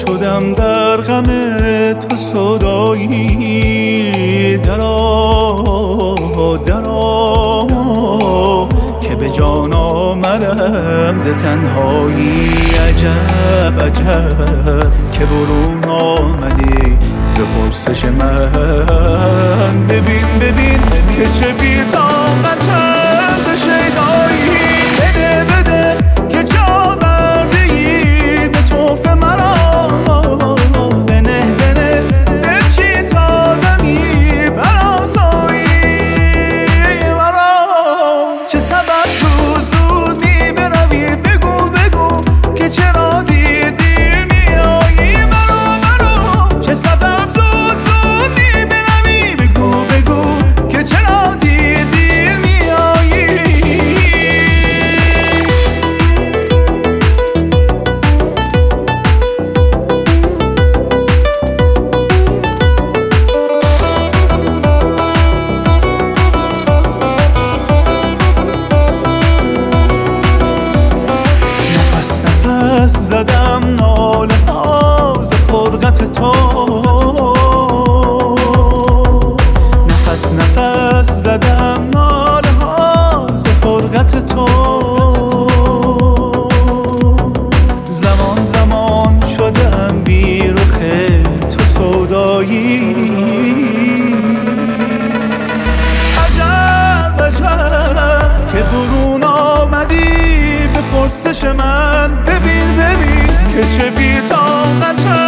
شدم در غم تو سودایی. درآ درآ که به جان آمدم ز تنهایی. عجب عجب که برون آمدی به پرسش من. ببین ببین که چه بی‌طاقتم به شیدایی. بده بده که جا برده ای به طوف مرا. بنه بنه بچی تا دمی برازایی مرا. چه سبب زود می بروی بگو بگو که چرا دیر دیر میایی مرا. چه سبب زود می بروی بگو بگو که چرا دیر دیر میایی. زدم ناله ها ز فرقت تو. نفس نفس زدم ناله ها ز فرقت تو. زمان زمان شدم بی رخ تو سودایی. عجب عجب که برون آمدی به پرسش من. ببین ببین که چه بی‌طاقتم